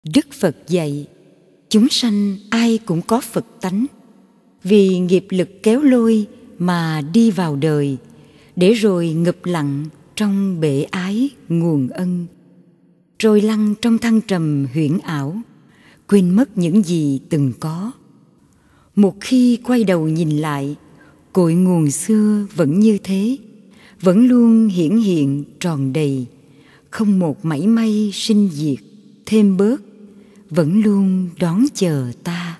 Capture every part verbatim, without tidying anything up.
Đức Phật dạy, chúng sanh ai cũng có Phật tánh, vì nghiệp lực kéo lôi mà đi vào đời, để rồi ngụp lặng trong bể ái nguồn ân, rồi lăn trong thăng trầm huyễn ảo, quên mất những gì từng có. Một khi quay đầu nhìn lại, cội nguồn xưa vẫn như thế, vẫn luôn hiển hiện tròn đầy, không một mảy may sinh diệt thêm bớt, vẫn luôn đón chờ ta.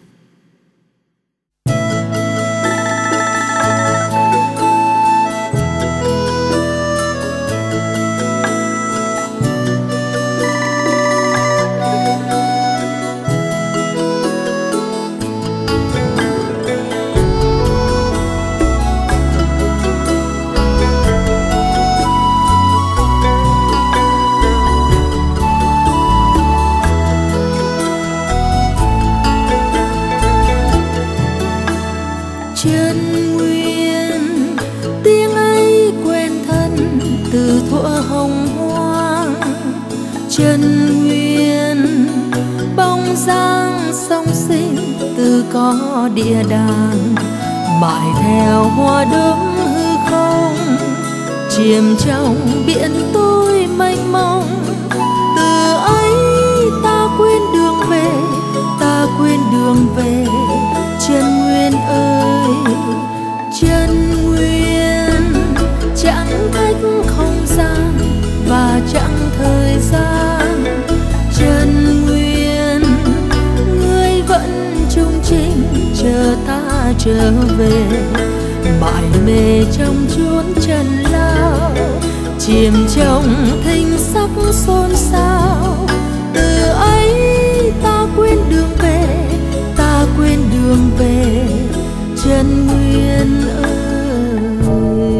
Chân nguyên tiếng ấy quen thân từ thuở hồng hoang. Chân nguyên bóng dáng song sinh từ có địa đàng, mãi theo hoa đốm hư không, chìm trong biển tối mênh mông. Từ ấy ta quên đường về, ta quên đường về. Chân nguyên ơi, chân nguyên chẳng cách không gian và chẳng thời gian. Chân nguyên ngươi vẫn chung trình chờ ta trở về, mãi mê trong chốn trần lao, chìm trong thinh sắc xôn xao. Từ ấy ta quên đường về, ta quên đường về. Chân nguyên ơi,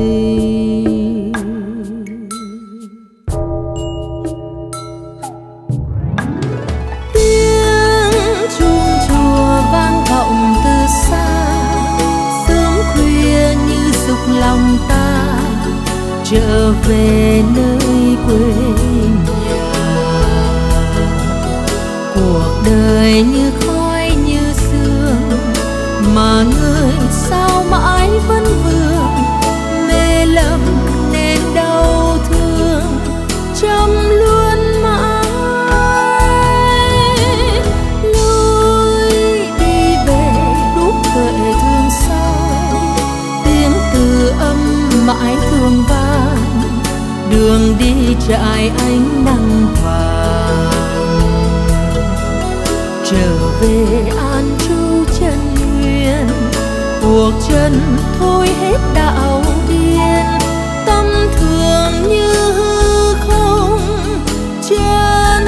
tiếng chuông chùa vang vọng từ xa, sớm khuya như dục lòng ta trở về nơi quê nhà. Cuộc đời như khói như sương, mà người sao mãi vẫn vương, mê lầm nên đau thương trăm luôn mãi. Lối đi về đúc gợi thương soi, tiếng từ âm mãi thường vang, đường đi trải ánh nắng vàng. Trở về an trú chân nguyên, cuộc chân thôi hết đạo điên, tâm thường như hư không. Chân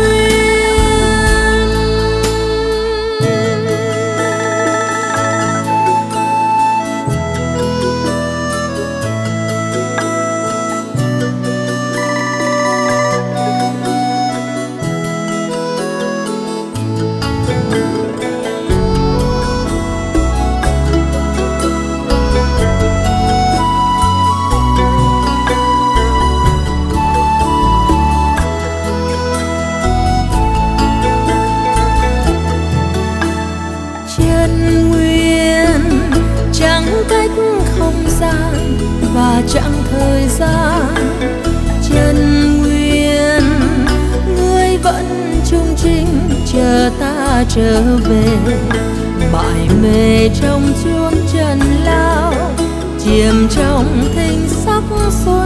và chẳng thời gian. Chân nguyên ngươi vẫn chung trình chờ ta trở về, mãi mê trong chốn trần lao, chìm trong thinh sắc xôn